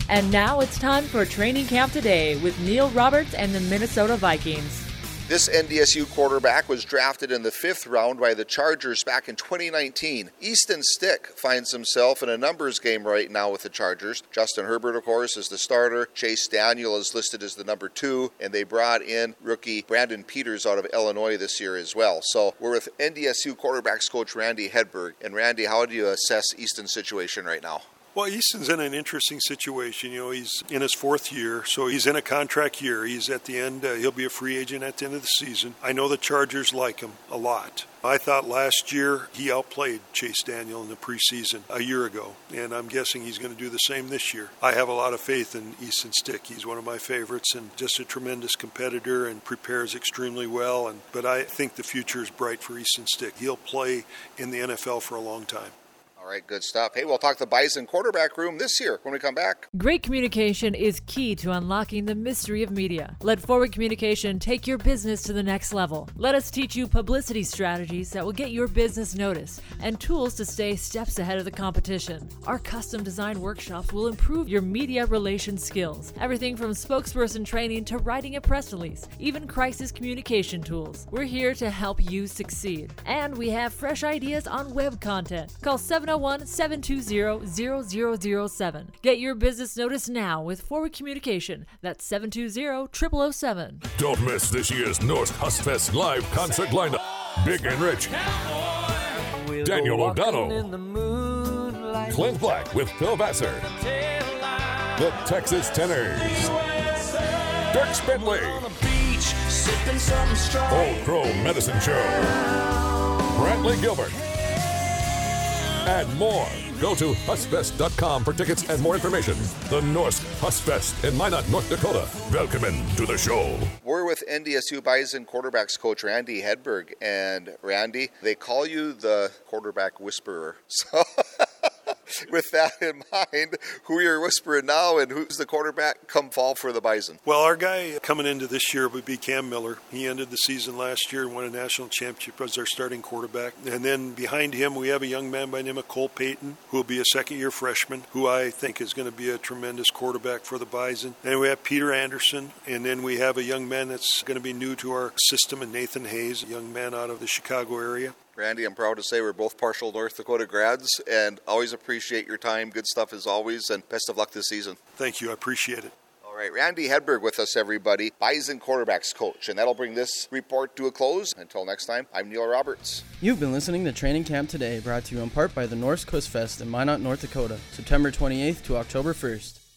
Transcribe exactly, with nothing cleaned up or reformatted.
And now it's time for Training Camp Today with Neil Roberts and the Minnesota Vikings. This N D S U quarterback was drafted in the fifth round by the Chargers back in twenty nineteen. Easton Stick finds himself in a numbers game right now with the Chargers. Justin Herbert, of course, is the starter. Chase Daniel is listed as the number two, and they brought in rookie Brandon Peters out of Illinois this year as well. So we're with N D S U quarterbacks coach Randy Hedberg. And Randy, how do you assess Easton's situation right now? Well, Easton's in an interesting situation. You know, he's in his fourth year, so he's in a contract year. He's at the end, uh, he'll be a free agent at the end of the season. I know the Chargers like him a lot. I thought last year he outplayed Chase Daniel in the preseason a year ago, and I'm guessing he's going to do the same this year. I have a lot of faith in Easton Stick. He's one of my favorites and just a tremendous competitor and prepares extremely well. And but I think the future is bright for Easton Stick. He'll play in the N F L for a long time. All right, good stuff. Hey, we'll talk the Bison quarterback room this year when we come back. Great communication is key to unlocking the mystery of media. Let Forward Communication take your business to the next level. Let us teach you publicity strategies that will get your business noticed and tools to stay steps ahead of the competition. Our custom design workshops will improve your media relations skills. Everything from spokesperson training to writing a press release, even crisis communication tools. We're here to help you succeed. And we have fresh ideas on web content. Call seven oh one, seven two zero, zero zero zero seven. Get your business noticed now with Forward Communication. That's seven two zero, zero zero zero seven. Don't miss this year's Norse Hussfest live concert lineup. Big and Rich, Daniel O'Donnell, Clint Black with Phil Vassar, the Texas Tenors, Dirk Bentley, Old Crow Medicine Show, Brantley Gilbert, and more. Go to hussfest dot com for tickets and more information. The Norse Hussfest in Minot, North Dakota. Welcome to the show. We're with N D S U Bison quarterbacks coach Randy Hedberg. And Randy, they call you the quarterback whisperer. So with that in mind, who you're whispering now and who's the quarterback come fall for the Bison? Well, our guy coming into this year would be Cam Miller. He ended the season last year and won a national championship as our starting quarterback. And then behind him, we have a young man by the name of Cole Payton, who will be a second-year freshman, who I think is going to be a tremendous quarterback for the Bison. And we have Peter Anderson, and then we have a young man that's going to be new to our system, and Nathan Hayes, a young man out of the Chicago area. Randy, I'm proud to say we're both partial North Dakota grads and always appreciate your time. Good stuff as always, and best of luck this season. Thank you. I appreciate it. All right, Randy Hedberg with us, everybody, Bison quarterbacks coach. And that'll bring this report to a close. Until next time, I'm Neil Roberts. You've been listening to Training Camp Today, brought to you in part by the Norse Hussfest in Minot, North Dakota, September twenty-eighth to October first.